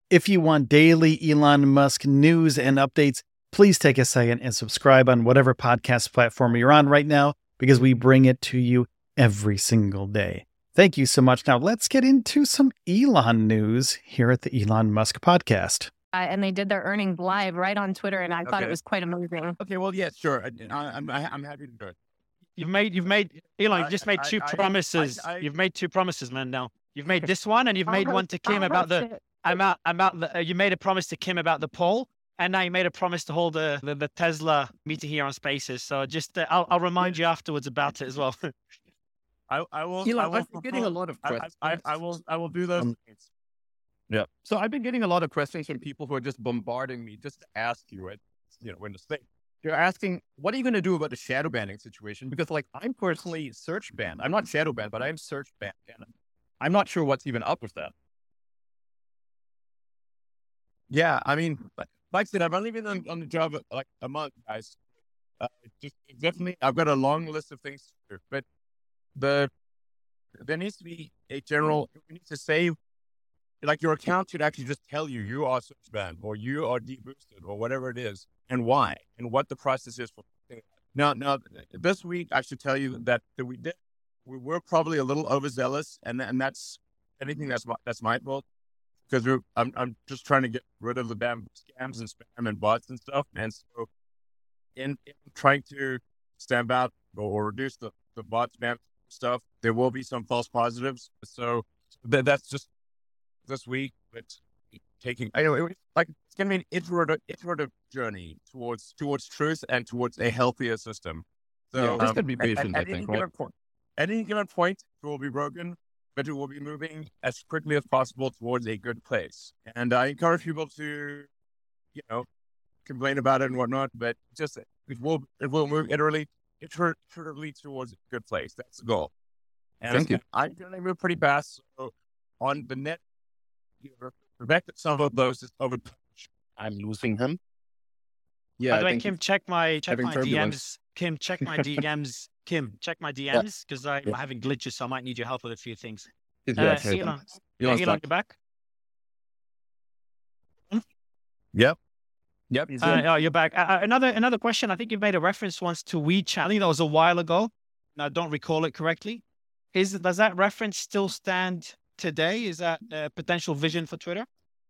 If you want daily Elon Musk news and updates, please take a second and subscribe on whatever podcast platform you're on right now, because we bring it to you every single day. Thank you so much. Now let's get into some Elon news here at the Elon Musk podcast. And they did their earnings live right on Twitter, and I thought it was quite amazing. Okay, well, yeah, sure. I'm happy to do it. You've made Elon. You've just made two promises. You've made two promises, man. Now you've made this one, and you've made one to Kim about the. You made a promise to Kim about the poll, and now you made a promise to hold the Tesla meeting here on Spaces. So just I'll remind you afterwards about it as well. I will. Elon, I've been getting a lot of questions. I will do those things. Yeah. So I've been getting a lot of questions from people who are just bombarding me just to ask you it. When to say. They're asking, what are you going to do about the shadow banning situation? Because, like, I'm personally search banned. I'm not shadow banned, but I'm search banned. And I'm not sure what's even up with that. Yeah, I mean, like I said, I've only been on the job like a month, guys. Definitely, I've got a long list of things to do. But there needs to be a general. We need to say, like, your account should actually just tell you you are search banned or you are deboosted or whatever it is, and why, and what the process is for. Now, this week I should tell you that we were probably a little overzealous, and that's anything that's my fault, because I'm just trying to get rid of the damn scams and spam and bots and stuff, and so in trying to stamp out or reduce the bot spam stuff, there will be some false positives. So that's just this week, but taking, like, it's going to be an iterative journey towards truth and towards a healthier system. So this could be patient, I think, right? At any given point, it will be broken, but it will be moving as quickly as possible towards a good place. And I encourage people to, complain about it and whatnot, but just it will move iteratively towards a good place. That's the goal. And thank you. I'm going to move pretty fast. So on the net, Rebecca, some of those is over. I'm losing him. Yeah. By the way, Kim, check my DMs. Kim, check my DMs. Kim, check my DMs, because I'm having glitches, so I might need your help with a few things. Elon, you're back. Yep. You're back. Another question. I think you've made a reference once to WeChat. I think that was a while ago. Now, I don't recall it correctly. Does that reference still stand today? Is that a potential vision for Twitter?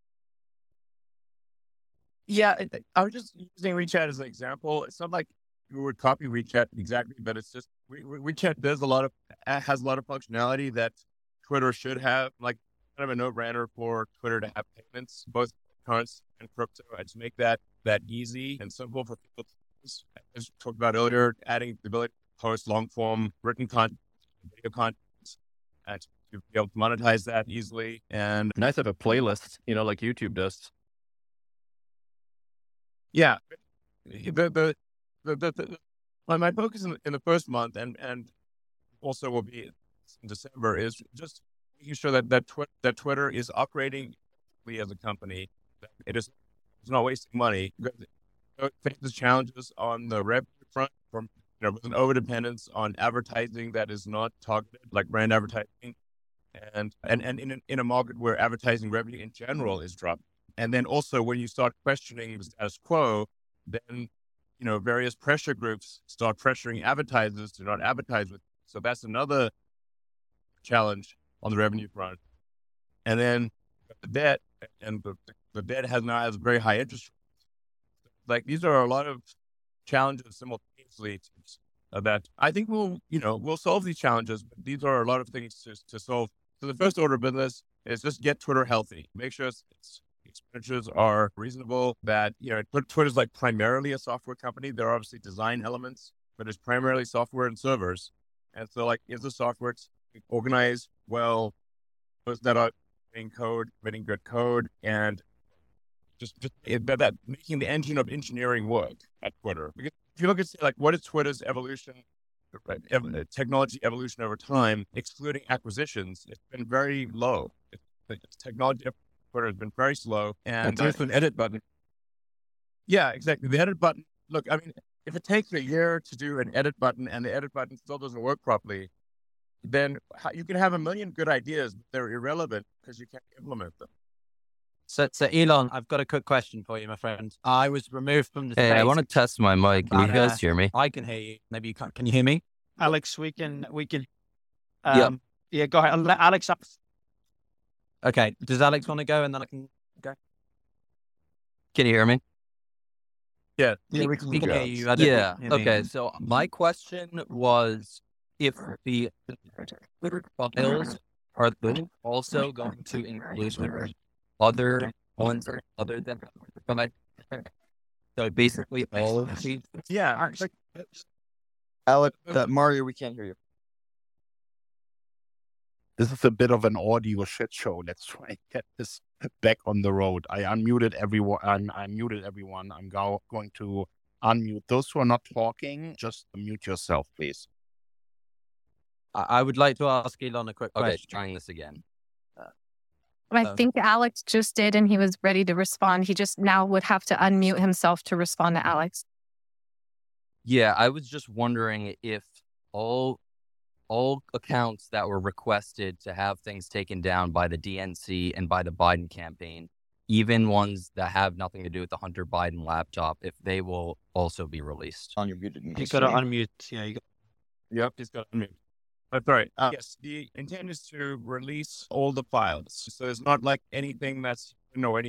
Yeah, I was just using WeChat as an example. It's not like you would copy WeChat exactly, but it's just WeChat has a lot of functionality that Twitter should have, like kind of a no-brainer for Twitter to have payments, both currency and crypto, and to make that easy and simple for people to use. As we talked about earlier, adding the ability to post long-form written content, video content, and to be able to monetize that easily. And nice to have a playlist, like YouTube does. Yeah, my focus in the first month and also will be in December is just making sure that Twitter is operating as a company. That it's not wasting money. It faces challenges on the revenue front from with an overdependence on advertising that is not targeted, like brand advertising, and in a market where advertising revenue in general is dropping. And then also when you start questioning the status quo, then various pressure groups start pressuring advertisers to not advertise with. So that's another challenge on the revenue front. And then the debt, and the debt now has very high interest rates. Like, these are a lot of challenges simultaneously that I think we'll solve these challenges, but these are a lot of things to solve. So the first order of business is just get Twitter healthy. Make sure its expenditures are reasonable, that, Twitter's like primarily a software company. There are obviously design elements, but it's primarily software and servers. And so, like, is the software organized well, those that are in code, writing good code, and just that making the engine of engineering work at Twitter. Because if you look at, like, what is Twitter's evolution, technology evolution over time, excluding acquisitions, it's been very low. Technology Twitter has been very slow, and there's an edit button. Yeah, exactly. The edit button. Look, I mean, if it takes a year to do an edit button and the edit button still doesn't work properly, then you can have a million good ideas, but they're irrelevant because you can't implement them. So Elon, I've got a quick question for you, my friend. I was removed from the Hey, space. I want to test my mic. Can you guys hear me? I can hear you. Maybe you can't. Can you hear me? Alex, we can. Yep. Yeah, go ahead. I'll let Alex up. Okay. Does Alex want to go, and then I can go? Can you hear me? Yeah. Yeah, we can hear you. Yeah. Okay. So my question was, if the Twitter files are they also going to include other ones other than so basically all of these? Yeah. Alex, Mario, we can't hear you. This is a bit of an audio shit show. Let's try and get this back on the road. I unmuted everyone. I muted everyone. I'm going to unmute those who are not talking. Just mute yourself, please. I would like to ask Elon a quick Okay, question. trying this again. I think Alex just did, and he was ready to respond. He just now would have to unmute himself to respond to Alex. Yeah, I was just wondering if all accounts that were requested to have things taken down by the DNC and by the Biden campaign, even ones that have nothing to do with the Hunter Biden laptop, if they will also be released. On your muted. You got to unmute. Yeah, Yep. He's got to unmute. That's right. Yes, the intent is to release all the files. So it's not like anything that's, any.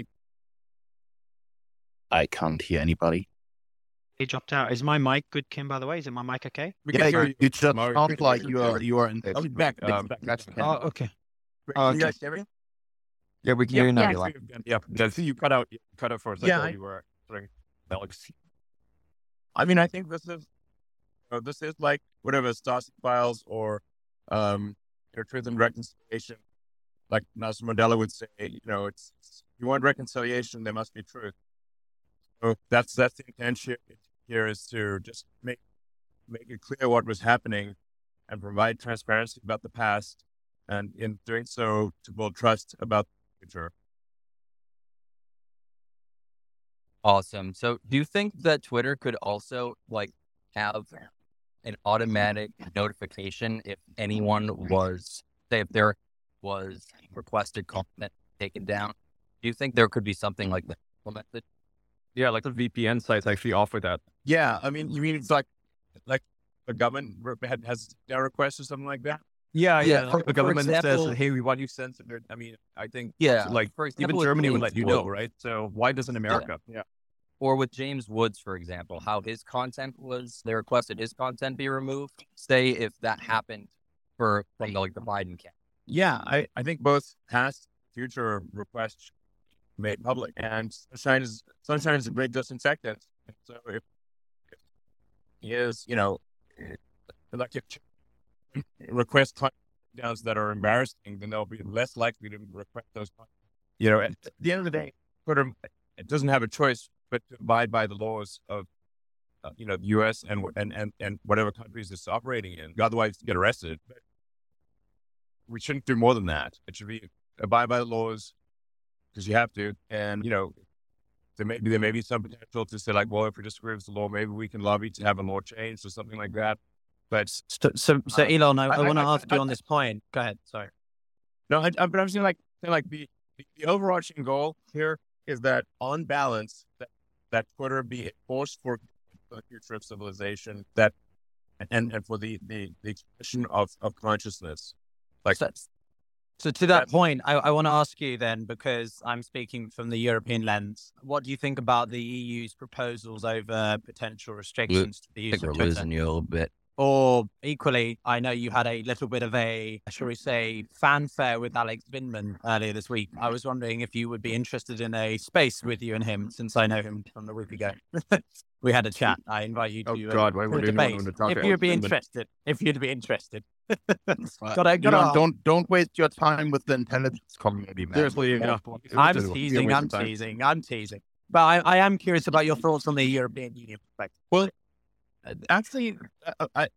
I can't hear anybody. he dropped out. Is my mic good, Kim? By the way, is it my mic okay? We can hear you. It just Mario. sounds like you are in. Oh, he's back. That's Oh, okay. Can okay. you guys hear me? Yeah, we can hear you now. Yeah. Eli. Yeah. See, you cut out for a second. Yeah, while you were Alex. I mean, I think this is like whatever Stasi files or truth and reconciliation. Like Nelson Mandela would say, it's you want reconciliation, there must be truth. So that's the intention here, is to just make it clear what was happening and provide transparency about the past, and in doing so to build trust about the future. Awesome. So do you think that Twitter could also have an automatic notification if anyone was, say, if there was requested content taken down? Do you think there could be something like that implemented? Yeah, like the VPN sites actually offer that. Yeah, I mean, you mean it's like the government has their request or something like that? Yeah. For The government example- says, "Hey, we want you censored." I mean, I think Yeah. like For even example, Germany would James let you know, Wood. right? So why doesn't America? Yeah. Or with James Woods, for example, how his content was, they requested his content be removed. Say if that happened from the Biden camp. Yeah, I think both past and future requests made public, and sunshine is a great disinfectant. So if he is, like if request downs that are embarrassing, then they'll be less likely to request those. At the end of the day, Twitter, it doesn't have a choice but to abide by the laws of, the U.S. and whatever countries it's operating in. Otherwise, you get arrested. But we shouldn't do more than that. It should be abide by the laws because you have to. And there may be some potential to say like, well, if we disagree with the law, maybe we can lobby to have a law changed or something like that. But So Elon, I want to ask you on this point. Go ahead. Sorry. no, but I'm saying like the overarching goal here is that on balance that Twitter be a force for the future of civilization, that and for the expression of consciousness. Like So to that point, I want to ask you then, because I'm speaking from the European lens, what do you think about the EU's proposals over potential restrictions to the I use think we're of Twitter? losing you a little bit. Or equally, I know you had a little bit of a, shall we say, fanfare with Alex Vindman earlier this week. I was wondering if you would be interested in a space with you and him, since I know him from the week ago. We had a chat. I invite you to Oh God, why to a would anyone debate. want to talk If to you'd be Alex Vindman? interested. If you'd be interested. Don't waste your time with the intelligence community, man. Seriously, yeah. I'm teasing. But I am curious about your thoughts on the European Union perspective. Well, actually, a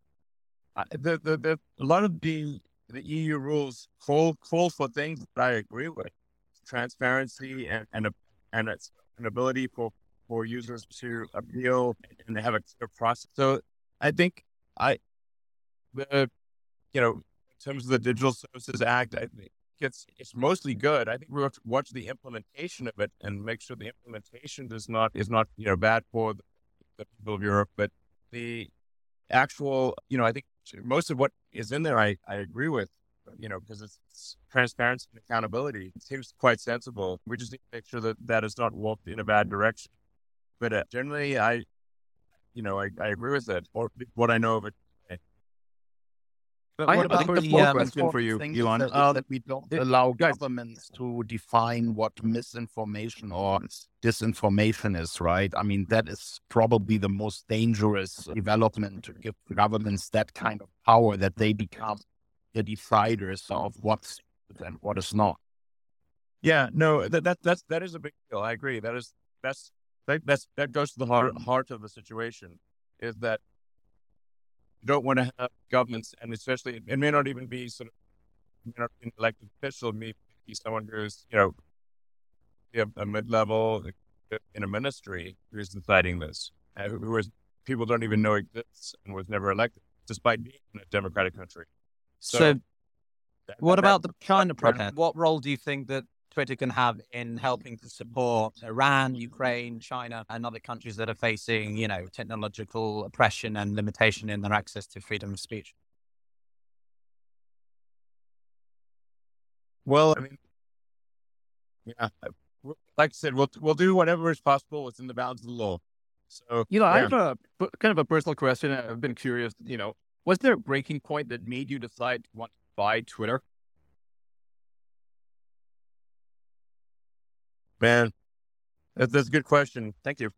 lot of the EU rules call for things that I agree with: transparency and an ability for users to appeal and have a clear process. So I think in terms of the Digital Services Act, it's mostly good. I think we have to watch the implementation of it and make sure the implementation is not bad for the people of Europe. But the actual, I think most of what is in there, I agree with, because it's transparency and accountability. It seems quite sensible. We just need to make sure that it's not walked in a bad direction. But generally, I agree with it, or what I know of it. But I what about think the question for you, Elon? That we don't allow governments to define what misinformation or disinformation is, right? I mean, that is probably the most dangerous development, to give governments that kind of power that they become the deciders of what's and what is not. Yeah, no, that is a big deal. I agree. That goes to the heart of the situation. Is that you don't want to have governments, and especially it may not even be an elected official, maybe someone who's a mid-level in a ministry who is deciding this, who is people don't even know exists and was never elected, despite being in a democratic country. So what about the China protest? What role do you think that Twitter can have in helping to support Iran, Ukraine, China, and other countries that are facing, technological oppression and limitation in their access to freedom of speech? Well, I mean, yeah, like I said, we'll do whatever is possible within the bounds of the law. So, I have a kind of a personal question. I've been curious. Was there a breaking point that made you decide to want to buy Twitter? Man, that's a good question. Thank you.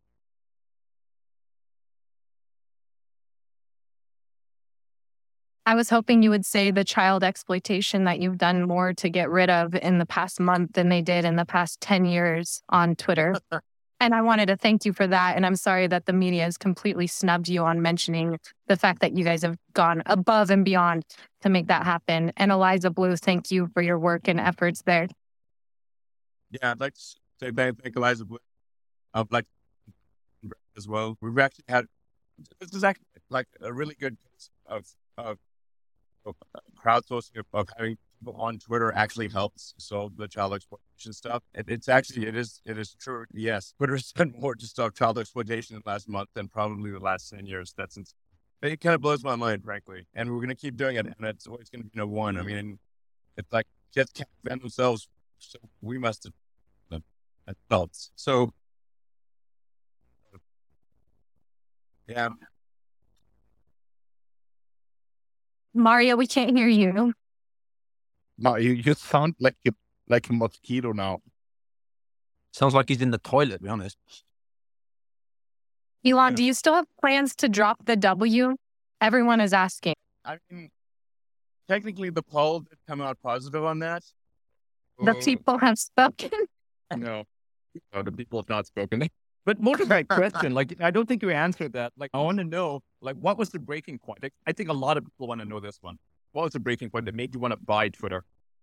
I was hoping you would say the child exploitation that you've done more to get rid of in the past month than they did in the past 10 years on Twitter. And I wanted to thank you for that. And I'm sorry that the media has completely snubbed you on mentioning the fact that you guys have gone above and beyond to make that happen. And Eliza Blue, thank you for your work and efforts there. Yeah, I'd like to say thank Eliza Blue. I'd like as well. We've actually had, this is actually like a really good case of crowdsourcing of having people on Twitter actually helps solve the child exploitation stuff. It is true. Yes, Twitter spent more to stop child exploitation in the last month than probably the last 10 years. It kind of blows my mind, frankly. And we're going to keep doing it, and it's always going to be no one. I mean, it's like kids can't defend themselves, so we must have adults. So, yeah. Mario, we can't hear you. No, you sound like a mosquito now. Sounds like he's in the toilet, to be honest. Elon, do you still have plans to drop the W? Everyone is asking. I mean, technically the poll did come out positive on that. The people have spoken. No, the people have not spoken. But more to my question, I don't think you answered that. I want to know, what was the breaking point? I think a lot of people want to know this one. What was the breaking point that made you want to buy Twitter?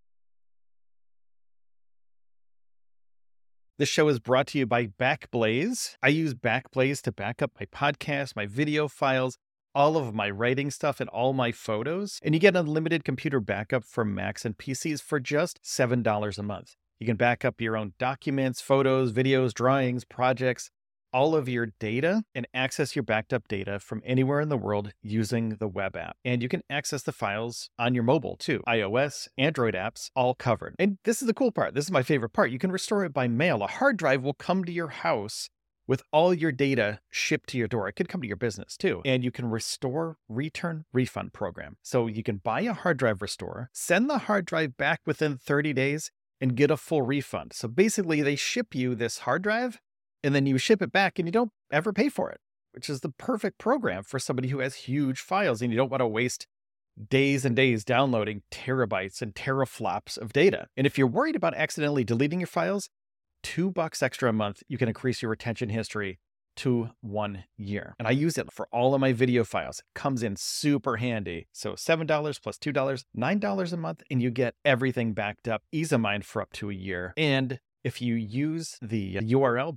This show is brought to you by Backblaze. I use Backblaze to back up my podcast, my video files, all of my writing stuff, and all my photos. And you get unlimited computer backup for Macs and PCs for just $7 a month. You can back up your own documents, photos, videos, drawings, projects, all of your data, and access your backed up data from anywhere in the world using the web app. And you can access the files on your mobile too. iOS, Android apps, all covered. And this is the cool part. This is my favorite part. You can restore it by mail. A hard drive will come to your house with all your data shipped to your door. It could come to your business too. And you can restore, return, refund program. So you can buy a hard drive restore, send the hard drive back within 30 days, and get a full refund. So basically they ship you this hard drive and then you ship it back and you don't ever pay for it, which is the perfect program for somebody who has huge files and you don't want to waste days and days downloading terabytes and teraflops of data. And if you're worried about accidentally deleting your files, $2 extra a month, you can increase your retention history to 1 year. And I use it for all of my video files. It comes in super handy. So $7 plus $2, $9 a month, and you get everything backed up, ease of mind for up to a year. And if you use the URL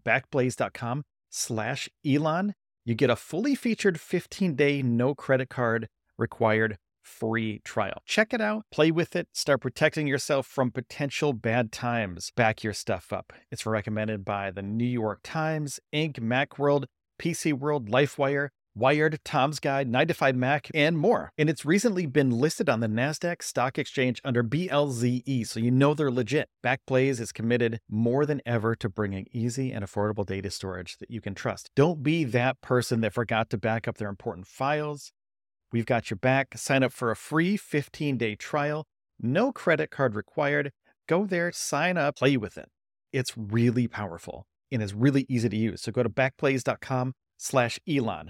backblaze.com/Elon, you get a fully featured 15-day no credit card required free trial. Check it out, play with it, start protecting yourself from potential bad times. Back your stuff up. It's recommended by the New York Times, Inc., Macworld, PC World, LifeWire, Wired, Tom's Guide, 9 to 5 Mac, and more. And it's recently been listed on the NASDAQ Stock Exchange under BLZE, so you know they're legit. Backblaze is committed more than ever to bringing easy and affordable data storage that you can trust. Don't be that person that forgot to back up their important files. We've got your back. Sign up for a free 15-day trial. No credit card required. Go there, sign up, play with it. It's really powerful and is really easy to use. So go to backblaze.com/Elon.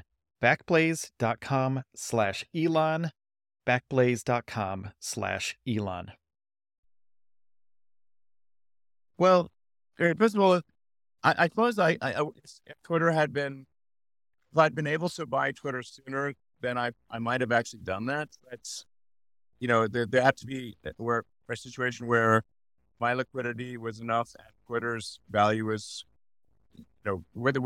Backblaze.com/Elon. Backblaze.com/Elon. Well, first of all, I suppose if Twitter had been, if I'd been able to buy Twitter sooner, then I might have actually done that. That's, there had to be a situation where my liquidity was enough and Twitter's value was, whether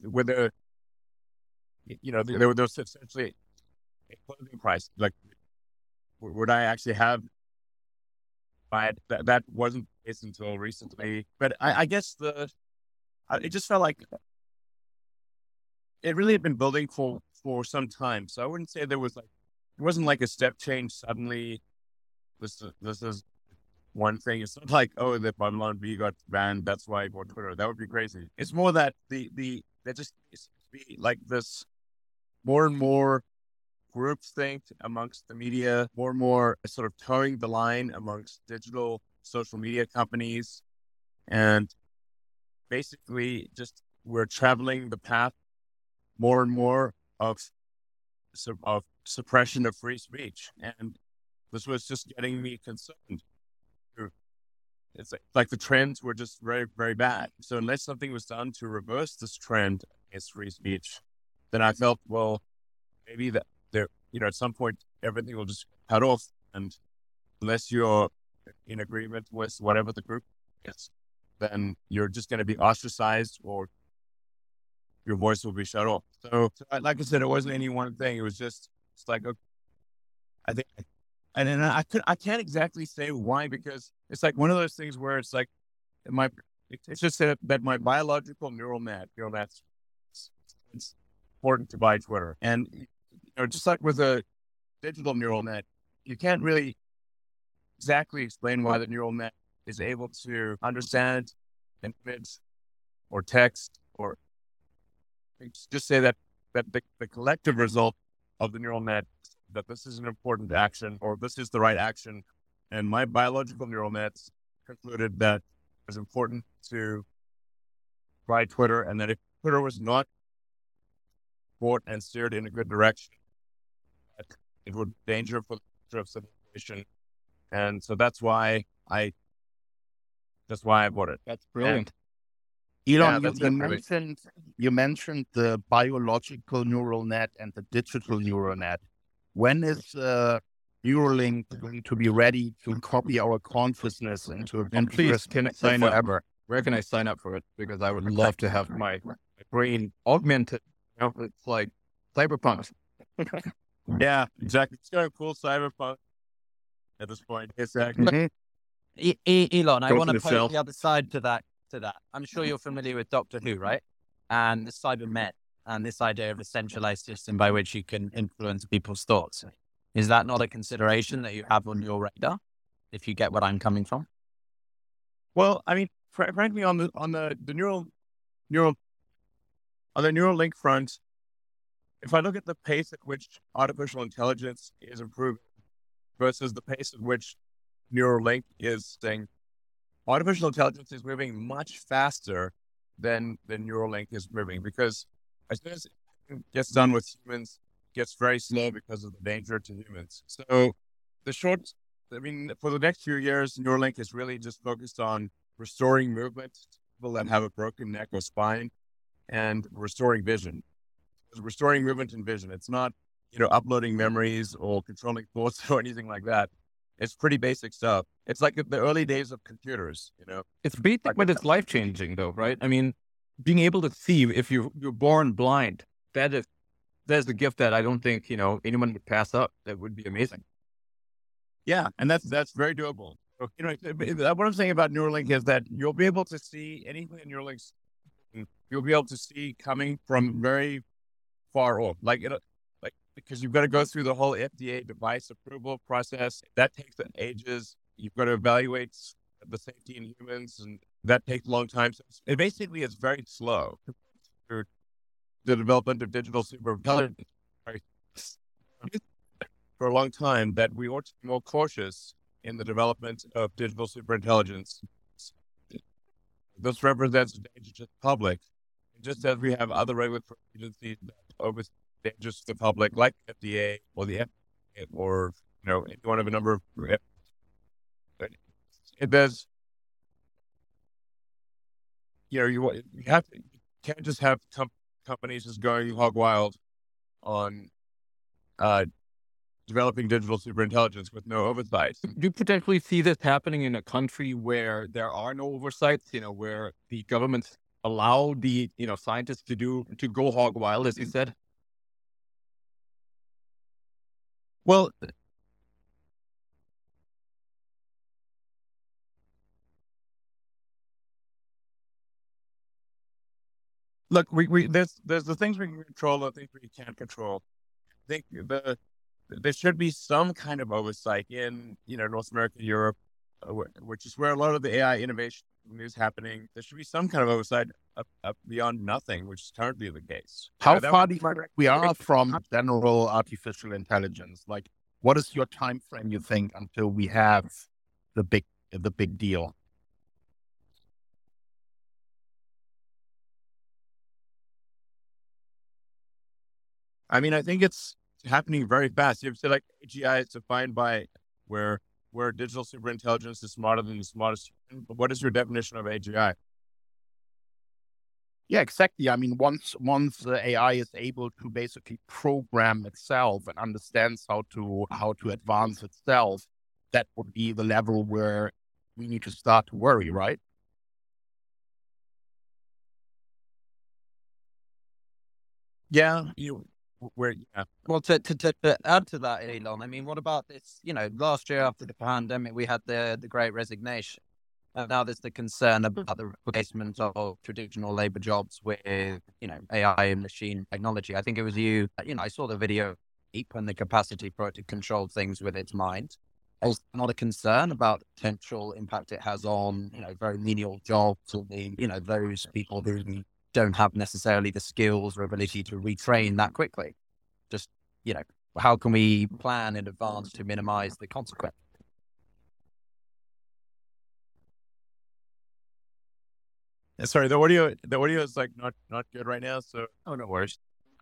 there was essentially a closing price. Like, would I actually have buy it? That wasn't the case until recently. But I guess it just felt like it really had been building for some time. So I wouldn't say it wasn't like a step change suddenly. This is one thing. It's not like, oh, the Babylon Bee got banned, that's why I bought Twitter. That would be crazy. It's more that there just seems to be like this more and more groupthink amongst the media, more and more sort of towing the line amongst digital social media companies. And basically just we're traveling the path more and more of suppression of free speech. And this was just getting me concerned. It's like the trends were just very, very bad. So unless something was done to reverse this trend against free speech, then I felt, well, maybe that there, at some point everything will just cut off. And unless you're in agreement with whatever the group is, then you're just going to be ostracized or your voice will be shut off. So like I said, it wasn't any one thing. It was just, it's like, okay, I think, and then I can't exactly say why, because it's like one of those things where it's like, it's just that my biological neural net's it's important to buy Twitter. And, just like with a digital neural net, you can't really exactly explain why the neural net is able to understand an image or text, or just say that the collective result of the neural net, that this is an important action or this is the right action. And my biological neural nets concluded that it was important to buy Twitter, and that if Twitter was not bought and steered in a good direction, that it would be danger for the future of civilization. And so that's why I bought it. That's brilliant. Elon, you mentioned the biological neural net and the digital neural net. When is Neuralink going to be ready to copy our consciousness into a And please, can I sign forever? up? Where can I sign up for it? Because I would love to have my brain augmented. It's like cyberpunk. Yeah, exactly. It's kind of cool cyberpunk at this point. Exactly. Elon, I Go want to to the pose cell. the other side to that. I'm sure you're familiar with Doctor Who, right? And the Cybermen, and this idea of a centralized system by which you can influence people's thoughts. Is that not a consideration that you have on your radar, if you get what I'm coming from? Well, I mean, frankly, on the Neuralink front, if I look at the pace at which artificial intelligence is improving versus the pace at which Neuralink is saying, artificial intelligence is moving much faster than Neuralink is moving, because as soon as it gets done with humans, it gets very slow because of the danger to humans. So for the next few years, Neuralink is really just focused on restoring movement to people that have a broken neck or spine, and restoring vision. Restoring movement and vision. It's not, uploading memories or controlling thoughts or anything like that. It's pretty basic stuff. It's like the early days of computers, It's basic, but it's life changing, though, right? I mean, being able to see if you're born blind, that is a gift that I don't think anyone would pass up. That would be amazing. Yeah, and that's very doable. So, what I'm saying about Neuralink is that you'll be able to see anything in Neuralink. You'll be able to see coming from very far off, because you've got to go through the whole FDA device approval process. That takes ages. You've got to evaluate the safety in humans, and that takes a long time. So it basically is very slow for the development of digital superintelligence. For a long time, that we ought to be more cautious in the development of digital superintelligence. This represents a danger to the public, just as we have other regulatory agencies that oversee dangers to the public, like FDA or the FDA, or any one of a number of. There's, you can't just have companies just going hog wild on developing digital superintelligence with no oversight. Do you potentially see this happening in a country where there are no oversights? Where the governments allow the scientists to go hog wild, as you said? Well, look, there's the things we can control, the things we can't control. I think there should be some kind of oversight in North America, Europe, which is where a lot of the AI innovation is happening. There should be some kind of oversight up beyond nothing, which is currently the case. How far do you think we are from general artificial intelligence? Like, what is your time frame, you think, until we have the big deal? I mean, I think it's happening very fast. You have to say, like, AGI is defined by where digital superintelligence is smarter than the smartest human. But what is your definition of AGI? Yeah, exactly. I mean, once the AI is able to basically program itself and understands how to advance itself, that would be the level where we need to start to worry, right? Yeah, Well, to add to that, Elon, I mean, what about this? Last year after the pandemic, we had the Great Resignation. And now there's the concern about the replacement of traditional labor jobs with, AI and machine technology. I think it was you, I saw the video and the capacity for it to control things with its mind. Is not a concern about the potential impact it has on, very menial jobs or those people who don't have necessarily the skills or ability to retrain that quickly. Just, how can we plan in advance to minimize the consequence? Sorry, the audio is like not good right now. So no worries.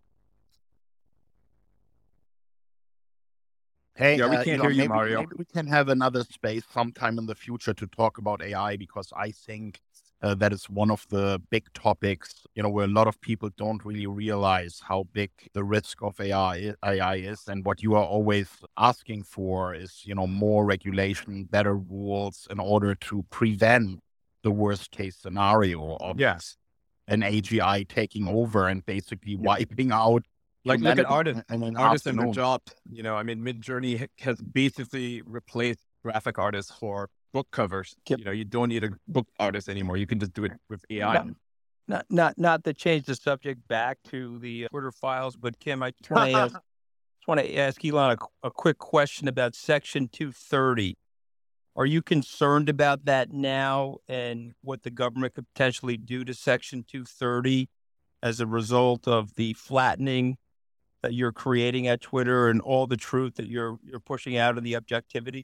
Hey, yeah, we can't hear you, Mario. Maybe we can have another space sometime in the future to talk about AI, because I think that is one of the big topics, where a lot of people don't really realize how big the risk of AI is. And what you are always asking for is, more regulation, better rules in order to prevent the worst case scenario of an AGI taking over and basically wiping out. Like, look at artists and their jobs. I mean, Midjourney has basically replaced graphic artists for book covers. You don't need a book artist anymore. You can just do it with AI. Not to change the subject back to the Twitter files, but Kim, I want to ask Elon a quick question about Section 230. Are you concerned about that now, and what the government could potentially do to Section 230 as a result of the flattening that you're creating at Twitter and all the truth that you're pushing out and the objectivity?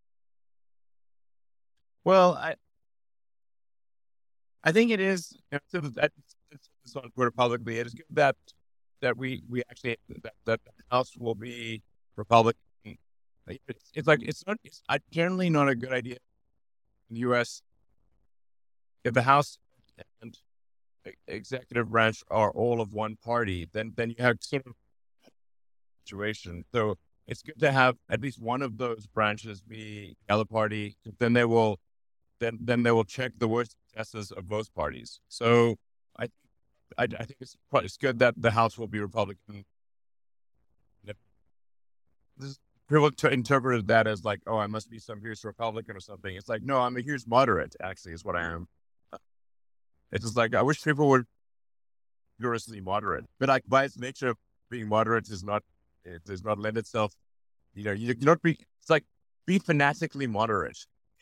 Well, I think it is. It's on Twitter publicly. It is good that we actually that the House will be Republican. It's generally not a good idea in the U.S. if the House and executive branch are all of one party. Then you have sort of situation. So it's good to have at least one of those branches be the other party. Then they will check the worst successes of both parties. So I think it's good that the House will be Republican. people interpreted that as like, oh, I must be some huge Republican or something. It's like, no, I'm a huge moderate, actually, is what I am. It's just like, I wish people were rigorously moderate. But like, by its nature, being moderate it does not lend itself, you not be, it's like, be fanatically moderate.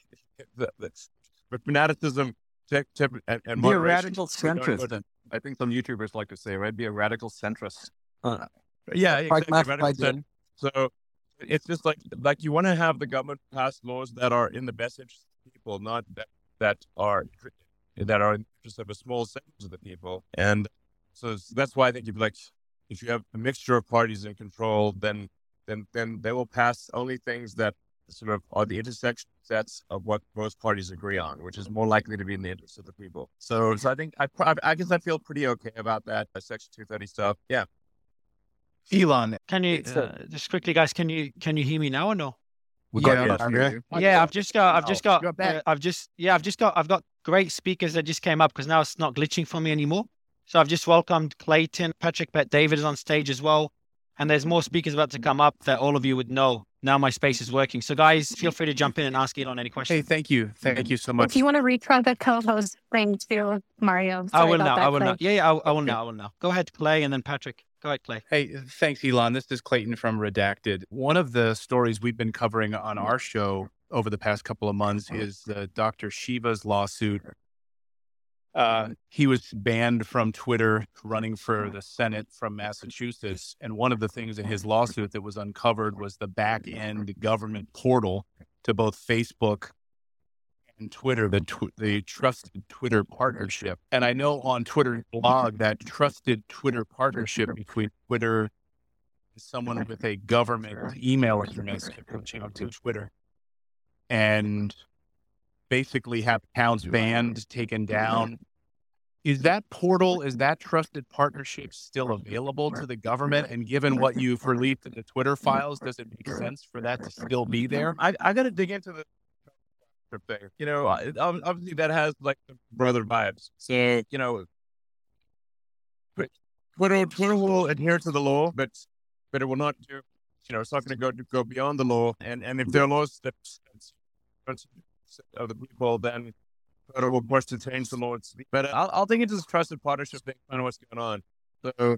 But fanaticism and be a radical centrist. I think some YouTubers like to say, right? Be a radical centrist. Yeah, exactly. So it's just like you want to have the government pass laws that are in the best interest of people, not that are in the interest of a small segment of the people. And so that's why I think if you have a mixture of parties in control, then they will pass only things that sort of are the intersection sets of what most parties agree on, which is more likely to be in the interest of the people. So I think I guess I feel pretty okay about that Section 230 stuff. Yeah. Elon, can you just quickly, guys? Can you hear me now or no? I've got great speakers that just came up because now it's not glitching for me anymore. So I've just welcomed Clayton, Patrick, Bet David is on stage as well, and there's more speakers about to come up that all of you would know. Now my space is working. So guys, feel free to jump in and ask Elon any questions. Hey, thank you so much. If you want to retry the co-host thing too, Mario. I will now. I will now. Go ahead, Clay, and then Patrick. Go ahead, Clay. Hey, thanks, Elon. This is Clayton from Redacted. One of the stories we've been covering on our show over the past couple of months is Dr. Shiva's lawsuit. He was banned from Twitter running for the Senate from Massachusetts. And one of the things in his lawsuit that was uncovered was the back-end government portal to both Facebook and Twitter, the Trusted Twitter Partnership. And I know on Twitter's blog that Trusted Twitter Partnership between Twitter and someone with a government email address approaching up to Twitter and basically have accounts banned, taken down. Is that portal, is that Trusted Partnership still available to the government? And given what you've released in the Twitter files, does it make sense for that to still be there? I got to dig into the thing. Obviously that has like the brother vibes. So, Twitter will adhere to the law, but it will not do, it's not going to go beyond the law. And if there are laws that of the people, then Twitter will push to change the law. But I'll dig into this Trusted Partnership thing, find out what's going on. So.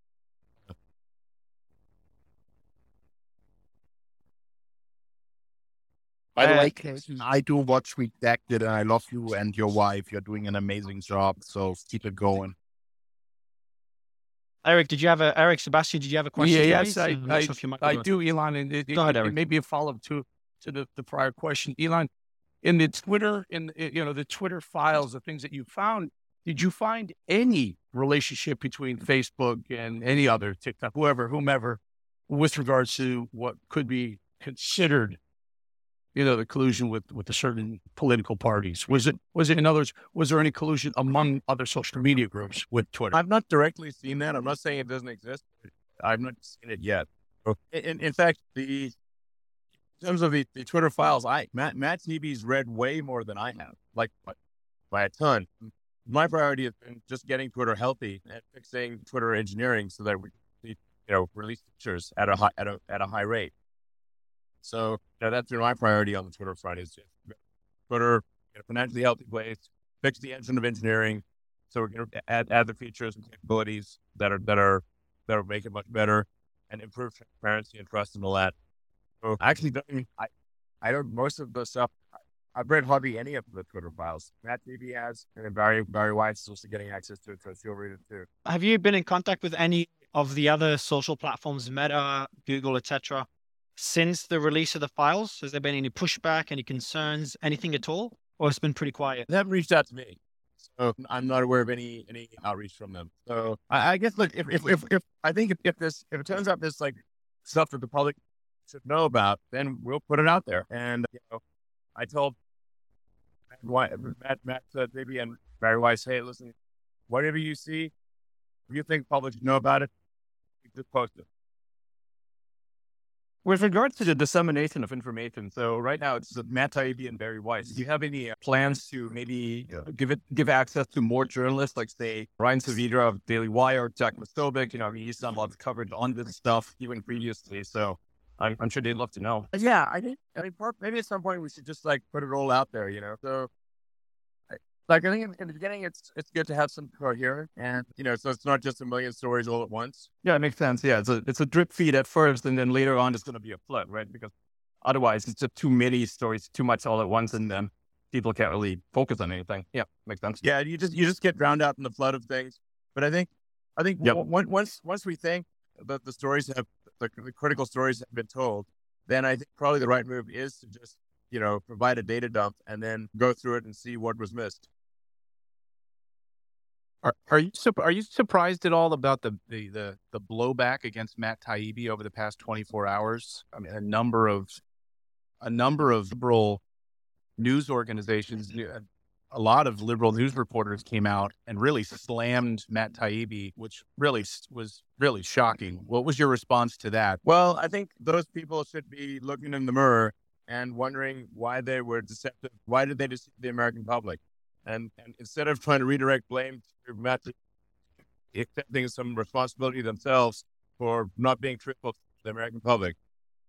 By the way, I do watch Redacted, and I love you and your wife. You're doing an amazing job, so keep it going. Eric, Sebastian, did you have a question? Yes, I do, Elon. And go ahead, Eric. It may be a follow-up to the prior question. Elon, in the Twitter, the Twitter files, the things that you found, did you find any relationship between Facebook and any other TikTok, whomever, with regards to what could be considered the collusion with the certain political parties? Was it, in other words, was there any collusion among other social media groups with Twitter? I've not directly seen that. I'm not saying it doesn't exist. I've not seen it yet. In fact, in terms of the Twitter files, Matt Taibbi's read way more than I have, like by a ton. My priority has been just getting Twitter healthy and fixing Twitter engineering so that we release features at a high rate. So that's been my priority on the Twitter front, is just Twitter in a financially healthy place, fix the engine of engineering, so we're going to add the features and capabilities that make it much better, and improve transparency and trust and all that. So actually, I don't most of the stuff. I've read hardly any of the Twitter files. Matt Taibbi has, and then Barry White is also getting access to it, so he'll read it too. Have you been in contact with any of the other social platforms, Meta, Google, etc., since the release of the files? Has there been any pushback, any concerns, anything at all? Or it's been pretty quiet? They haven't reached out to me, so I'm not aware of any outreach from them. So I guess, look, if it turns out this like stuff that the public should know about, then we'll put it out there. And I told Matt Taibbi and Barry Weiss, hey, listen, whatever you see, if you think the public should know about it, just post it. With regards to the dissemination of information, so right now it's Matt Taibbi and Barry Weiss. Do you have any plans to maybe give access to more journalists, like say Ryan Saavedra of Daily Wire, Jack Posobiec? He's done a lot of coverage on this stuff even previously. So I'm sure they'd love to know. Yeah, maybe at some point we should just like put it all out there, So, I think in the beginning, it's good to have some coherence, and so it's not just a million stories all at once. Yeah, it makes sense. Yeah, it's a drip feed at first, and then later on, it's going to be a flood, right? Because otherwise, it's just too many stories, too much all at once, and then people can't really focus on anything. Yeah, makes sense. Yeah, you just get drowned out in the flood of things. But I think once we think that the stories have the critical stories have been told, then I think probably the right move is to just provide a data dump and then go through it and see what was missed. Are you surprised at all about the blowback against Matt Taibbi over the past 24 hours? I mean, a number of liberal news organizations, a lot of liberal news reporters came out and really slammed Matt Taibbi, which really was really shocking. What was your response to that? Well, I think those people should be looking in the mirror and wondering why they were deceptive. Why did they deceive the American public? And instead of trying to redirect blame to Matt, accepting some responsibility themselves for not being truthful to the American public.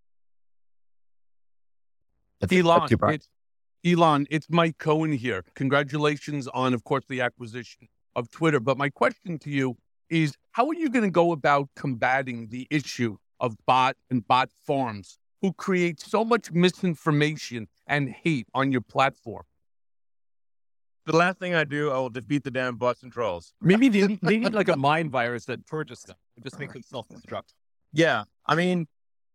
Elon, it's Mike Cohen here. Congratulations on, of course, the acquisition of Twitter. But my question to you is, how are you going to go about combating the issue of bot farms who create so much misinformation and hate on your platform? The last thing I do, I will defeat the damn bots and trolls. Maybe they need like a mind virus that purges them. It just makes them self-destruct. Yeah, I mean,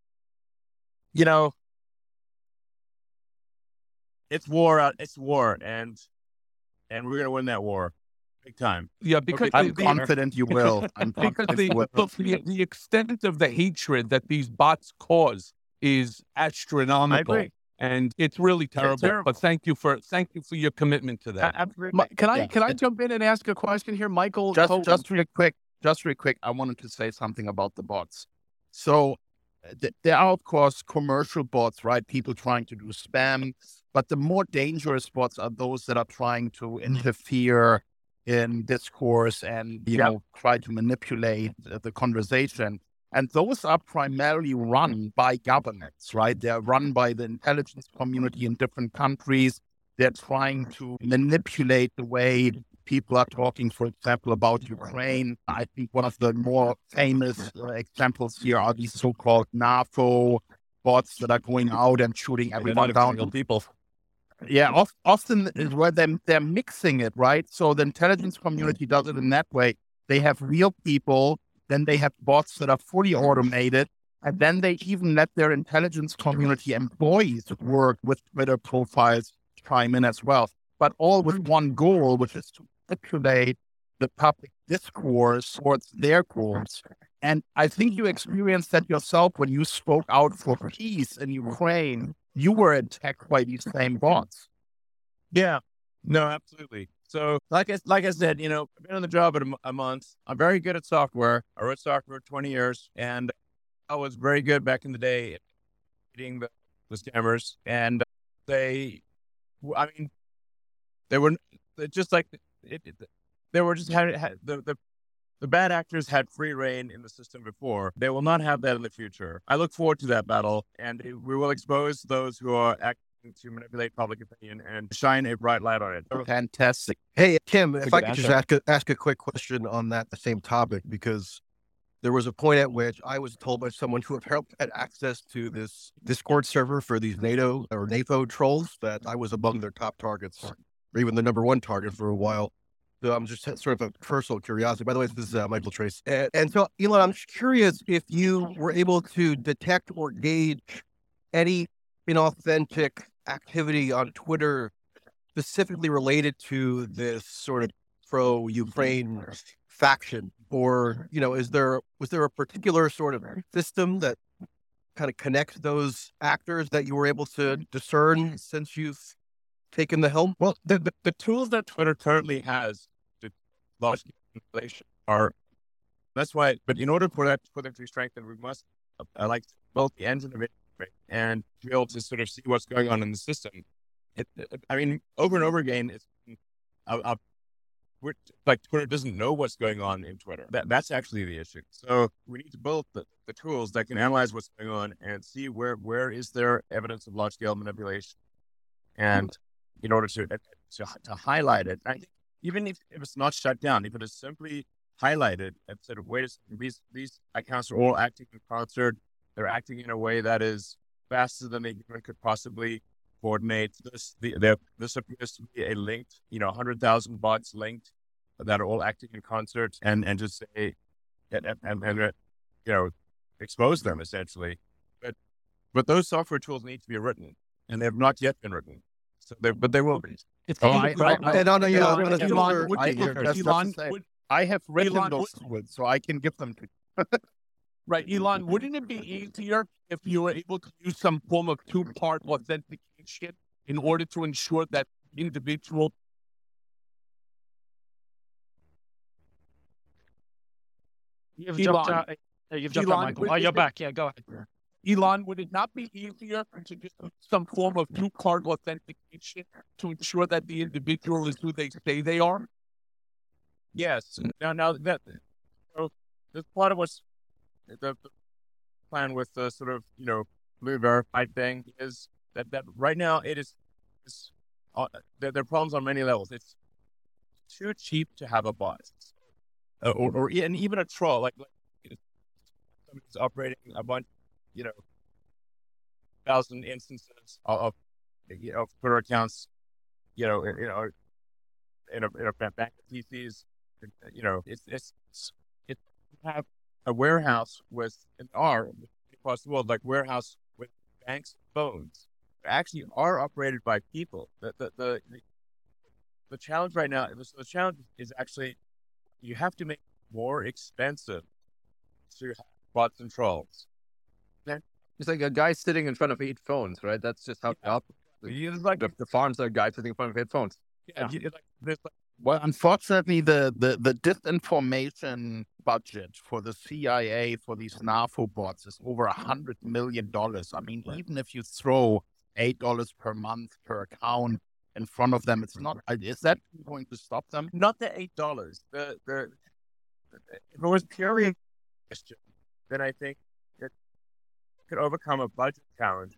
it's war. It's war, and we're gonna win that war, big time. Yeah, because I'm confident you will. Because the extent of the hatred that these bots cause is astronomical. I agree. And it's really terrible. But thank you for your commitment to that. Absolutely. Can I jump in and ask a question here, Michael? Just real quick. I wanted to say something about the bots. So there are, of course, commercial bots, right? People trying to do spam. But the more dangerous bots are those that are trying to interfere in discourse and, try to manipulate the conversation. And those are primarily run by governments, right? They're run by the intelligence community in different countries. They're trying to manipulate the way people are talking, for example, about Ukraine. I think one of the more famous examples here are these so-called NAFO bots that are going out and shooting everyone down. Real people. Yeah, often is where they're mixing it, right? So the intelligence community does it in that way. They have real people. Then they have bots that are fully automated. And then they even let their intelligence community employees work with Twitter profiles chime in as well. But all with one goal, which is to manipulate the public discourse towards their goals. And I think you experienced that yourself when you spoke out for peace in Ukraine. You were attacked by these same bots. Yeah, no, absolutely. So like I said, I've been on the job a month. I'm very good at software. I wrote software for 20 years, and I was very good back in the day at beating the scammers. And they were just like, they were just the bad actors had free reign in the system before. They will not have that in the future. I look forward to that battle, and we will expose those who are acting to manipulate public opinion and shine a bright light on it. Fantastic. Hey, Kim, if I could just ask a quick question on the same topic, because there was a point at which I was told by someone who apparently had access to this Discord server for these NATO or NAFO trolls that I was among their top targets, or even the number one target for a while. So I'm just sort of a personal curiosity. By the way, this is Michael Trace. And so, Elon, I'm just curious if you were able to detect or gauge any inauthentic activity on Twitter specifically related to this sort of pro-Ukraine faction, or was there a particular sort of system that kind of connects those actors that you were able to discern since you've taken the helm? Well, the tools that Twitter currently has to launch manipulation that's why. But in order for them to be strengthened, we must build the engine of it and to be able to sort of see what's going on in the system. Over and over again, like Twitter doesn't know what's going on in Twitter. That's actually the issue. So we need to build the tools that can analyze what's going on and see where is there evidence of large scale manipulation, and in order to highlight it. I think even if it's not shut down, if it is simply highlighted and said, wait a second, these accounts are all acting in concert. They're acting in a way that is faster than they could possibly coordinate. This appears to be a linked, 100,000 bots linked that are all acting in concert, and just say, and expose them essentially. But those software tools need to be written, and they have not yet been written. So they will be. I have written those tools, so I can give them to you. Right, Elon, wouldn't it be easier if you were able to use some form of two-part authentication in order to ensure that individual... You've jumped out, Michael. Oh, you're back. Yeah, go ahead. Elon, would it not be easier to get some form of two-part authentication to ensure that the individual is who they say they are? Yes. Now that that's part of what's the plan with the sort of Blue Verified thing is that right now there are problems on many levels. It's too cheap to have a bot, and even a troll. Like somebody's operating a bunch, 1,000 instances of Twitter accounts, in a bank of PCs. It's have a warehouse across the world, like warehouse with banks of phones actually are operated by people. The challenge right now, the challenge is actually you have to make it more expensive to have bots and trolls. It's like a guy sitting in front of 8 phones, right? That's just how it operates. Like the farms are guys sitting in front of 8 phones. Yeah. Well, unfortunately, the disinformation budget for the CIA for these NAFO bots is over $100 million. I mean, even if you throw $8 per month per account in front of them, it's not. Is that going to stop them? Not the $8. If it was purely a question, then I think it could overcome a budget challenge.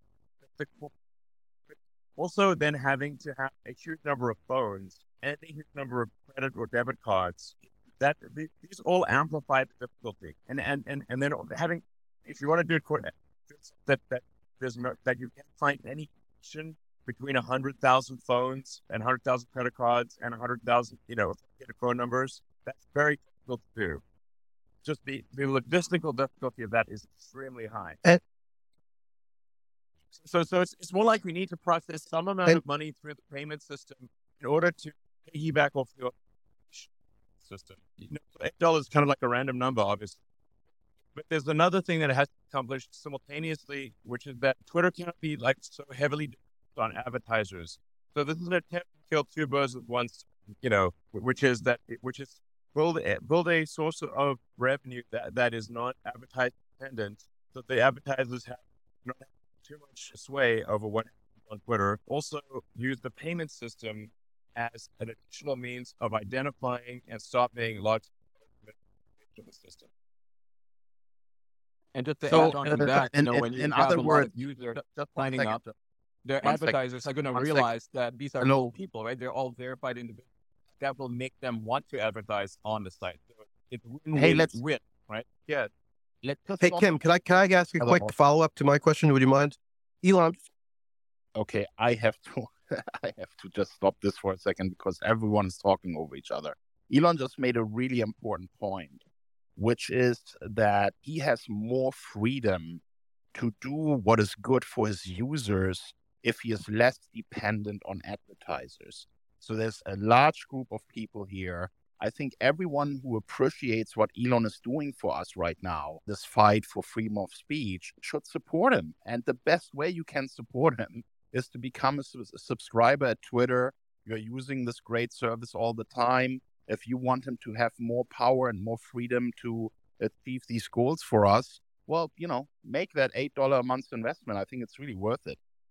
Also, then having to have a huge number of phones and a huge number of credit or debit cards, these all amplify the difficulty. And then having, if you want to do it, that you can't find any connection between 100,000 phones and 100,000 credit cards and 100,000 phone numbers, that's very difficult to do. Just the logistical difficulty of that is extremely high. So it's more like we need to process some amount of money through the payment system in order to piggyback off the system. $8 is kind of like a random number, obviously. But there's another thing that it has to be accomplished simultaneously, which is that Twitter cannot be so heavily dependent on advertisers. So this is an attempt to kill two birds with one stone, which is build a source of revenue that is not advertising dependent, so the advertisers have not too much sway over what happens on Twitter. Also, use the payment system as an additional means of identifying and stopping large in the system. And just to add on to that, when you have a lot of users just signing up, their advertisers are going to realize that these are real people, right? They're all verified individuals. That will make them want to advertise on the site. So it's win-win, right? Yeah. Hey, Kim, can I ask a quick follow-up to my question? Would you mind? Elon. Okay, I have to just stop this for a second because everyone's talking over each other. Elon just made a really important point, which is that he has more freedom to do what is good for his users if he is less dependent on advertisers. So there's a large group of people here. I think everyone who appreciates what Elon is doing for us right now, this fight for freedom of speech, should support him. And the best way you can support him is to become a subscriber at Twitter. You're using this great service all the time. If you want him to have more power and more freedom to achieve these goals for us, well, make that $8 a month investment. I think it's really worth it.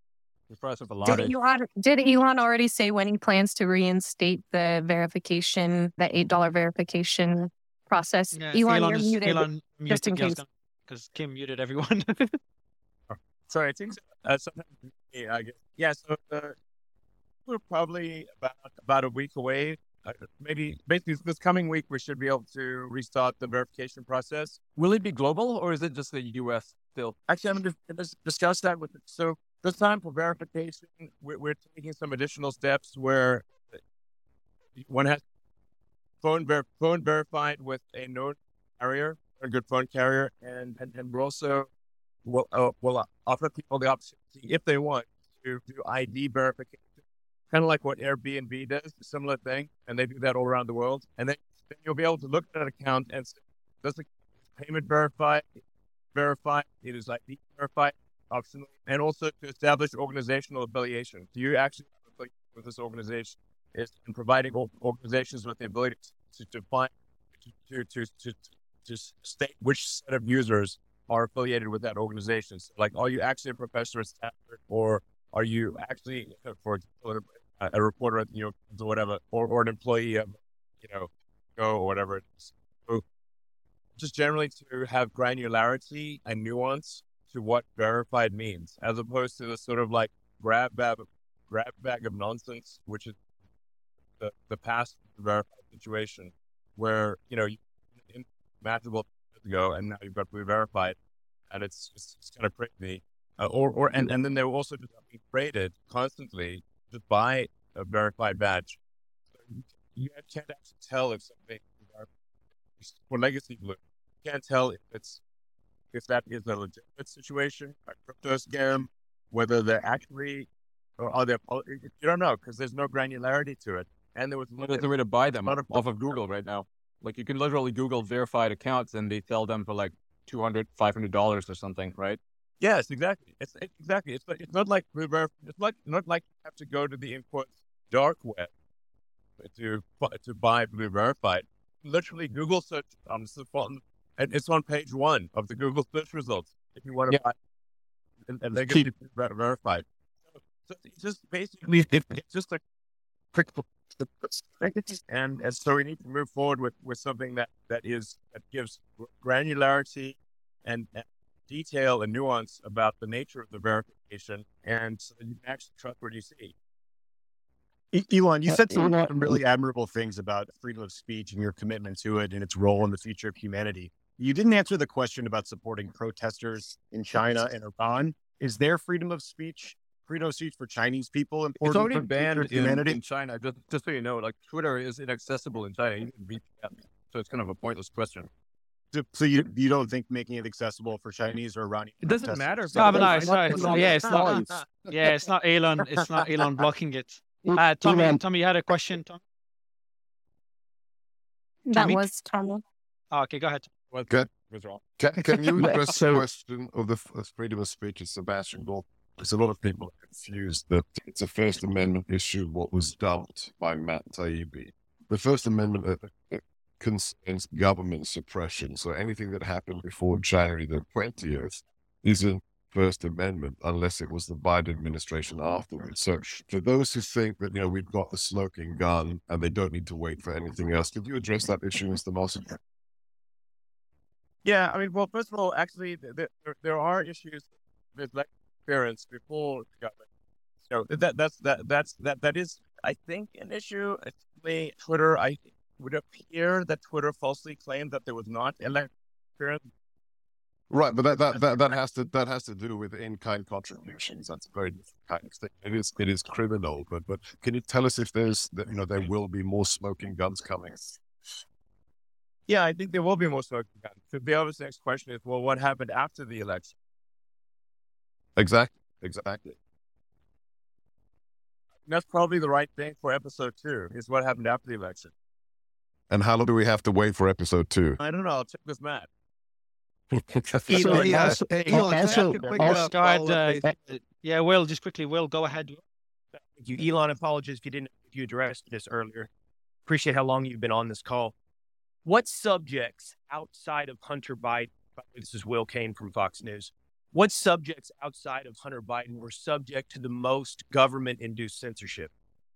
Impressive a lot. Did Elon already say when he plans to reinstate the verification, the $8 verification process? Yeah, Elon, Elon you're is, muted. Elon Just in muted, case. because Kim muted everyone. Sorry, I think sometimes, I guess. Yeah, so we're probably about a week away. Maybe basically this coming week, we should be able to restart the verification process. Will it be global or is it just the US still? Actually, I'm going to discuss that with. So this time for verification, we're taking some additional steps where one has phone verified with a known carrier, a good phone carrier, and we're also will offer people the opportunity, if they want, to do ID verification, kind of like what Airbnb does, a similar thing, and they do that all around the world. And then you'll be able to look at an account and say, does the payment verified, it is ID verified, optionally, and also to establish organizational affiliation. Do you actually have affiliation with this organization? Is in providing organizations with the ability to define, to state which set of users are affiliated with that organization. So, like, are you actually a professor at Stanford, or are you actually, for example, a reporter at the New York Times or whatever, or an employee of, Go or whatever it is. So just generally to have granularity and nuance to what verified means, as opposed to the sort of like grab bag of nonsense, which is the past verified situation, where you matchable ago and now you've got to be verified, and it's kind of crazy. And then they were also just being traded constantly to buy a verified badge. So you can't actually tell if something for Legacy Blue. You can't tell if that is a legitimate situation, a crypto scam, whether they're actually, or are they, you don't know, because there's no granularity to it. And there was there's a way to buy them off of Google right now. Like, you can literally Google verified accounts and they sell them for like $200, $500 or something, right? Yes, exactly. It's not like it's not like you have to go to the dark web to buy Blue Verified. Literally, Google search and it's on page 1 of the Google search results if you want to buy and Legacy Blue Verified. So it's just basically it's just a quick. And so we need to move forward with something that gives granularity and detail and nuance about the nature of the verification, and so that you can actually trust what you see. Elon, you said some really admirable things about freedom of speech and your commitment to it and its role in the future of humanity. You didn't answer the question about supporting protesters in China and Iran. Is there freedom of speech for Chinese people important? It's already for banned humanity? in China. Just so you know, like, Twitter is inaccessible in China. You can VPN, so it's kind of a pointless question. So you don't think making it accessible for Chinese or Iranian? It doesn't matter. It's not Elon. It's not Elon blocking it. Tommy, you had a question, Tom? That was Tommy. Oh, okay, go ahead. Good. What's wrong? Can you address the question of the freedom of speech of Sebastian Gorka? Because a lot of people are confused that it's a First Amendment issue, what was dubbed by Matt Taibbi. The First Amendment concerns government suppression. So anything that happened before January the 20th isn't First Amendment unless it was the Biden administration afterwards. So for those who think that, we've got the smoking gun and they don't need to wait for anything else, could you address that issue, Mr. Mossad? Yeah, I mean, well, first of all, actually, there are issues with interference before the government. That is, I think, an issue. Actually, Twitter, would appear that Twitter falsely claimed that there was not interference. Right, but that has to do with in-kind contributions. That's a very different kind of thing. It is criminal, but can you tell us if there will be more smoking guns coming? Yeah, I think there will be more smoking guns. So the obvious next question is, well, what happened after the election? Exactly. And that's probably the right thing for episode 2, is what happened after the election. And how long do we have to wait for episode 2? I don't know. I'll check with Matt. Will, just quickly, Will, go ahead. Thank you. Elon, apologies if you addressed this earlier. Appreciate how long you've been on this call. What subjects outside of Hunter Biden, this is Will Kane from Fox News, what subjects outside of Hunter Biden were subject to the most government-induced censorship?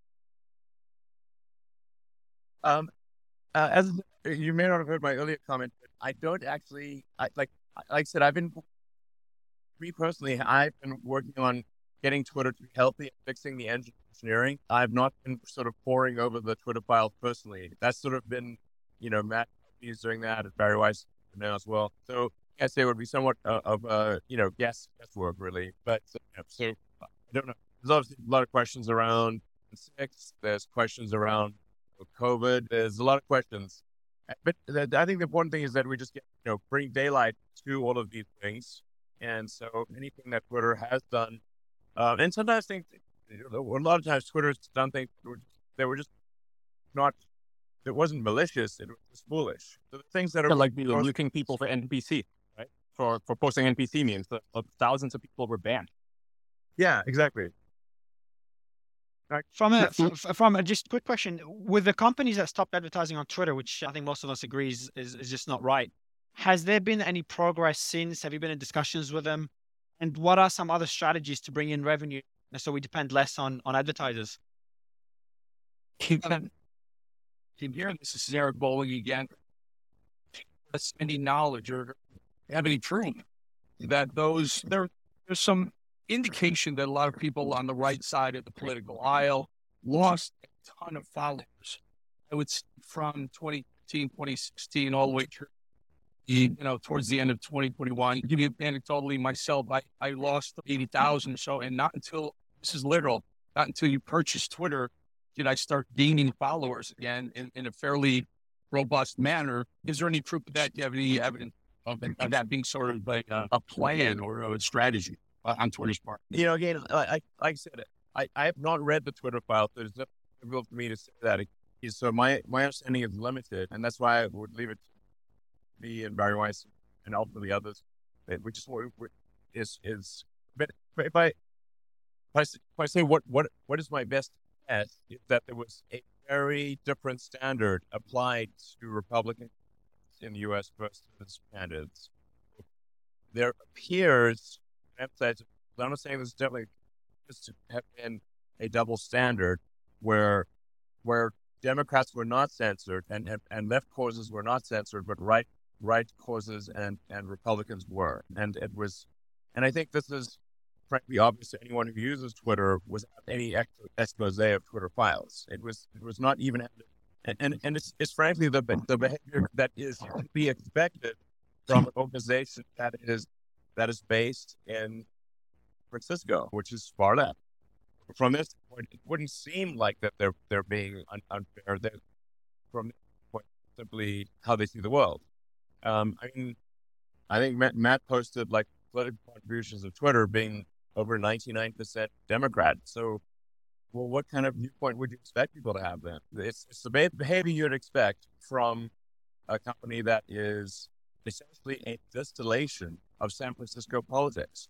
As you may not have heard my earlier comment, but I don't actually, like I said, me personally, I've been working on getting Twitter to be healthy and fixing the engineering. I've not been sort of poring over the Twitter files personally. That's sort of been, Matt is doing that, and Bari Weiss now as well. So I guess it would be somewhat of guesswork really. But so I don't know. There's obviously a lot of questions around 6. There's questions around COVID. There's a lot of questions. But I think the important thing is that we just get, bring daylight to all of these things. And so anything that Twitter has done, and sometimes things, a lot of times Twitter's done things that were just not, it wasn't malicious, it was just foolish. So the things that are like looking people for NPC, right? For posting NPC memes, thousands of people were banned. Yeah, exactly. From a just quick question, with the companies that stopped advertising on Twitter, which I think most of us agree is just not right, has there been any progress since? Have you been in discussions with them? And what are some other strategies to bring in revenue so we depend less on advertisers? Keep hearing this is Eric Bowling again. Any knowledge or have any proof that there's some indication that a lot of people on the right side of the political aisle lost a ton of followers. I would say from 2015, 2016, all the way through, towards the end of 2021. Give you anecdotally myself, I lost 80,000 or so, and not until, this is literal, not until you purchase Twitter did I start gaining followers again in a fairly robust manner. Is there any proof of that? Do you have any evidence of that being sort of like a plan or a strategy on Twitter's part? Again, like I said, I have not read the Twitter file, so it's difficult for me to say that. So my understanding is limited, and that's why I would leave it to me and Bari Weiss and ultimately others. Which is. But if I say what is my best guess is that there was a very different standard applied to Republicans in the U.S. versus candidates. There appears, I'm not saying this definitely to have been a double standard where Democrats were not censored and left causes were not censored, but right causes and Republicans were. And I think this is frankly obvious to anyone who uses Twitter without any expose of Twitter files. It was not even, and it's frankly the behavior that is to be expected from an organization that is based in Francisco, which is far left. From this point, it wouldn't seem like that they're being unfair. From this point, simply how they see the world. I think Matt posted like political contributions of Twitter being over 99% Democrat. So, well, what kind of viewpoint would you expect people to have then? It's the behavior you'd expect from a company that is essentially a distillation of San Francisco politics.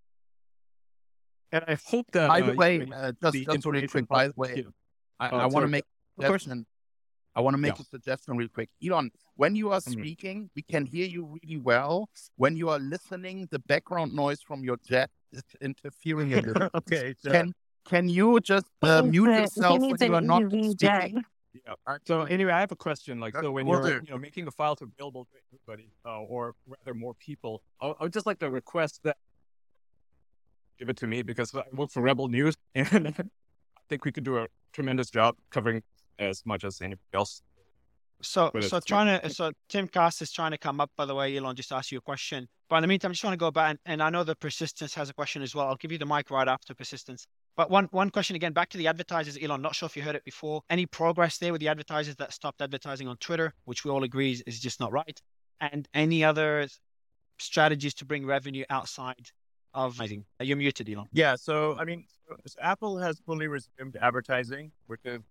And I hope that. By the way, just really quick. By the way, I want to make a suggestion. I want to make a suggestion real quick. Elon, when you are speaking, we can hear you really well. When you are listening, the background noise from your jet is interfering a little. Okay. Can you just mute yourself when you are not speaking? Yeah. So anyway, I have a question. So when you're making the files available to everybody, or rather more people, I would just like to request that give it to me because I work for Rebel News, and I think we could do a tremendous job covering as much as anybody else. So Tim Cass is trying to come up, by the way, Elon, just to ask you a question. But in the meantime, I just want to go back, and I know that Persistence has a question as well. I'll give you the mic right after Persistence. But one question again, back to the advertisers, Elon, not sure if you heard it before. Any progress there with the advertisers that stopped advertising on Twitter, which we all agree is just not right? And any other strategies to bring revenue outside of... You're muted, Elon. Yeah, so Apple has fully resumed advertising, which is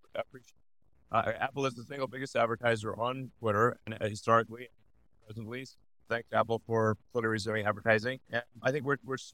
Apple is the single biggest advertiser on Twitter, and historically, presently, thanks Apple for fully resuming advertising. And I think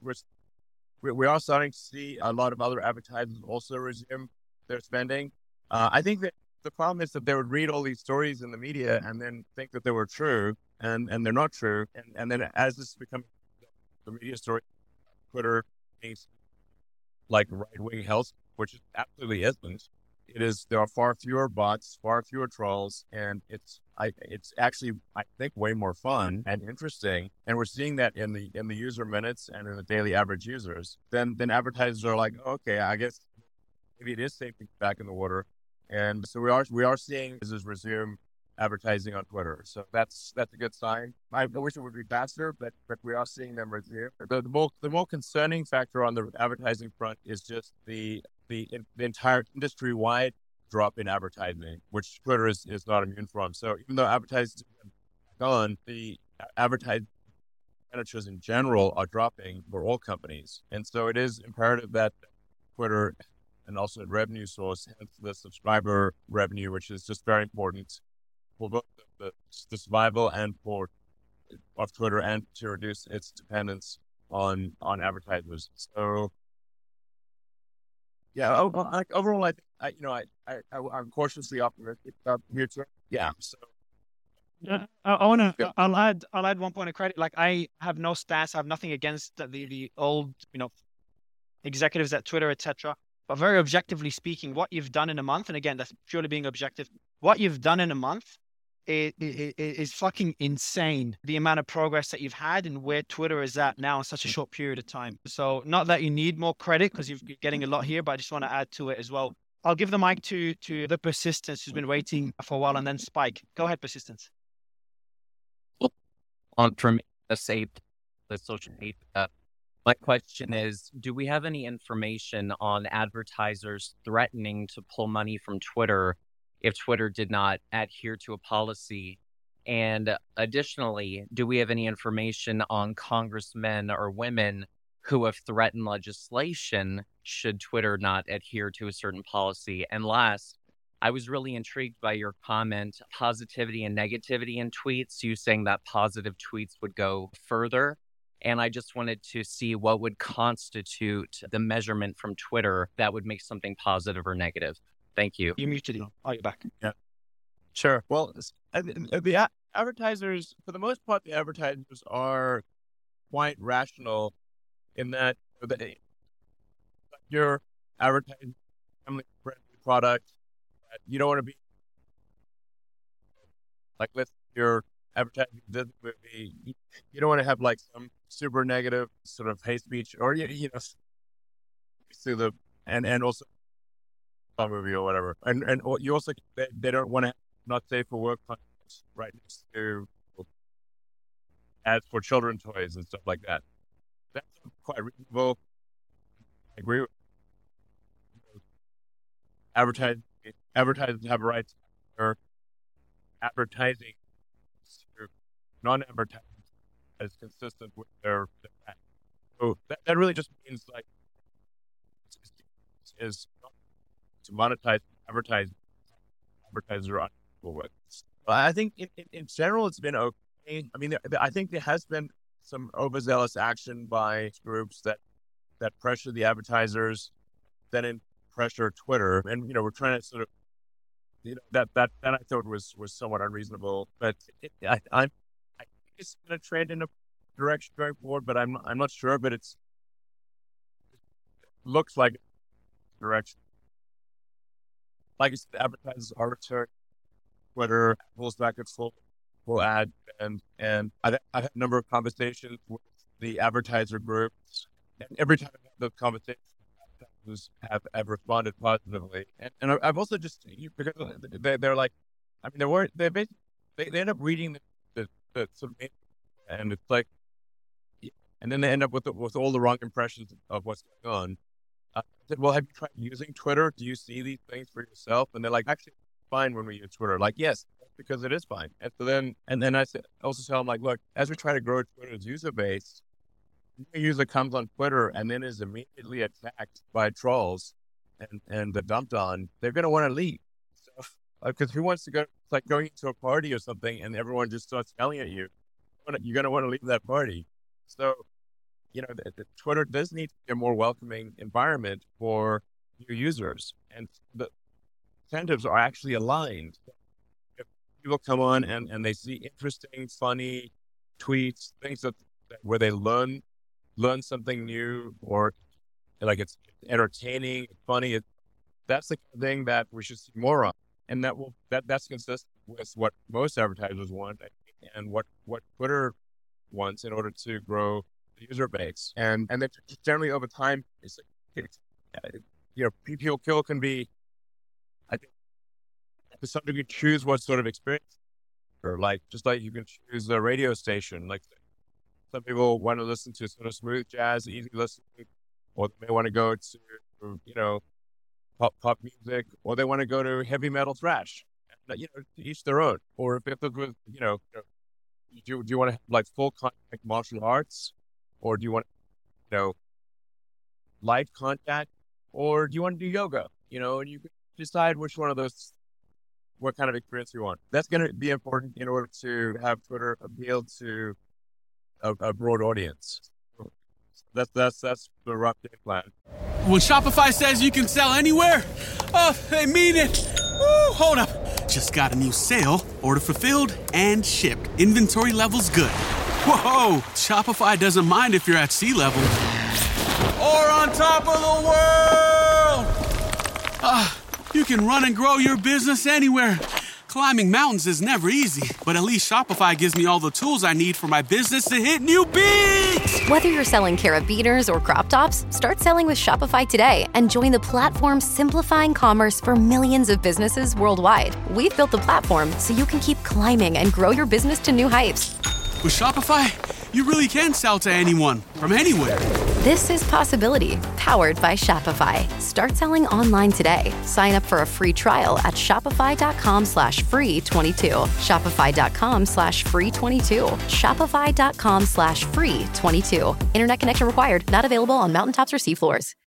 we are starting to see a lot of other advertisers also resume their spending. I think that the problem is that they would read all these stories in the media and then think that they were true, and they're not true. And then as this becomes the media story, Twitter is like right-wing health, which it absolutely isn't. There are far fewer bots, far fewer trolls, and it's actually, I think, way more fun and interesting. And we're seeing that in the user minutes and in the daily average users. Then advertisers are like, okay, I guess maybe it is safe to get back in the water. And so we are seeing users resume advertising on Twitter. So that's a good sign. I wish it would be faster, but we are seeing them resume. The more concerning factor on the advertising front is just the entire industry-wide drop in advertising, which Twitter is not immune from. So even though advertising is gone, the advertising expenditures in general are dropping for all companies. And so it is imperative that Twitter and also a revenue source, hence the subscriber revenue, which is just very important for both the survival and of Twitter and to reduce its dependence on advertisers. So yeah, overall, I'm cautiously optimistic about the future. Yeah. So I'll add one point of credit. Like, I have no stats. I have nothing against the old, executives at Twitter, etc. But very objectively speaking, what you've done in a month, and again, that's purely being objective, what you've done in a month is fucking insane. The amount of progress that you've had and where Twitter is at now in such a short period of time. So not that you need more credit because you're getting a lot here, but I just want to add to it as well. I'll give the mic to the Persistence who's been waiting for a while, and then Spike. Go ahead, Persistence. From the social media, my question is, do we have any information on advertisers threatening to pull money from Twitter if Twitter did not adhere to a policy? And additionally, do we have any information on congressmen or women who have threatened legislation should Twitter not adhere to a certain policy? And last, I was really intrigued by your comment, positivity and negativity in tweets, you saying that positive tweets would go further. And I just wanted to see what would constitute the measurement from Twitter that would make something positive or negative. Thank you. You muted. Oh, you're back. Yeah. Sure. Well, the advertisers, for the most part, the advertisers are quite rational in that you're advertising a family-friendly product. You don't want to be like, let's say you're advertising this movie. You don't want to have like some super negative sort of hate speech, or see and also a movie or whatever. And you also they don't want to not safe for work content right next to ads for children's toys and stuff like that. That's quite reasonable. I agree with advertisers have a right to advertising to non-advertising as consistent with their brand. So that really just means like is to monetize advertisers are uncomfortable with. I think in general it's been okay. I mean, I think there has been some overzealous action by groups that pressure the advertisers, then pressure Twitter, and we're trying to sort of that I thought was somewhat unreasonable. But I think it's going to trend in a direction going forward, but I'm not sure. But it looks like a direction. Like I said, advertisers are returning. Twitter pulls back its full ad, and I've had a number of conversations with the advertiser groups, and every time I have those conversations, advertisers have responded positively. And I've also just, because they're like, I mean, they end up reading the sort of, and it's like, and then they end up with all the wrong impressions of what's going on. I said, well, have you tried using Twitter? Do you see these things for yourself? And they're like, actually, it's fine when we use Twitter. Like, yes, because it is fine. And so then I also tell them, like, look, as we try to grow Twitter's user base, a user comes on Twitter and then is immediately attacked by trolls and dumped on, they're going to want to leave. So, because who wants to go, it's like going to a party or something and everyone just starts yelling at you. You're going to want to leave that party. So, the Twitter does need to be a more welcoming environment for new users. And the incentives are actually aligned. If people come on and they see interesting, funny tweets, things where they learn learn something new, or like it's entertaining, funny. That's the kind of thing that we should see more of, and that's consistent with what most advertisers want, and what Twitter wants in order to grow the user base. And then generally over time, people can be, I think, to some degree, choose what sort of experience, or just like you can choose a radio station. Like some people want to listen to sort of smooth jazz, easy listening, or they may want to go to pop music, or they want to go to heavy metal thrash. To each their own. Or if it was, do you want to have like full contact martial arts, or do you want light contact, or do you want to do yoga? And you can decide which one of those, what kind of experience you want. That's going to be important in order to have Twitter appeal to a broad audience. That's the rough game plan. When Shopify says you can sell anywhere, they mean it. Woo, hold up. Just got a new sale. Order fulfilled and shipped. Inventory level's good. Whoa, Shopify doesn't mind if you're at sea level. Or on top of the world. You can run and grow your business anywhere. Climbing mountains is never easy, but at least Shopify gives me all the tools I need for my business to hit new peaks. Whether you're selling carabiners or crop tops, start selling with Shopify today and join the platform simplifying commerce for millions of businesses worldwide. We've built the platform so you can keep climbing and grow your business to new heights. With Shopify, you really can sell to anyone, from anywhere. This is Possibility, powered by Shopify. Start selling online today. Sign up for a free trial at shopify.com/free22. Shopify.com/free22. Shopify.com/free22. Internet connection required. Not available on mountaintops or seafloors.